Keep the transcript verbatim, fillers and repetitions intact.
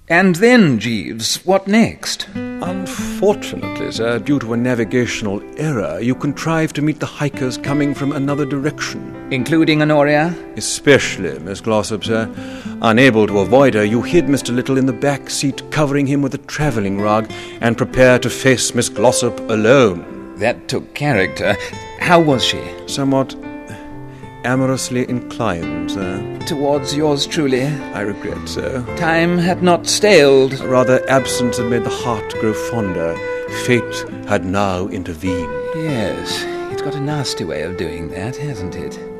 And then, Jeeves, what next? Unfortunately, sir, due to a navigational error, you contrived to meet the hikers coming from another direction. Including Honoria? Especially Miss Glossop, sir. Unable to avoid her, you hid Mister Little in the back seat, covering him with a travelling rug, and prepared to face Miss Glossop alone. That took character. How was she? Somewhat amorously inclined, sir. Towards yours truly? I regret so. Time had not staled. Rather, absence had made the heart grow fonder. Fate had now intervened. Yes, it's got a nasty way of doing that, hasn't it?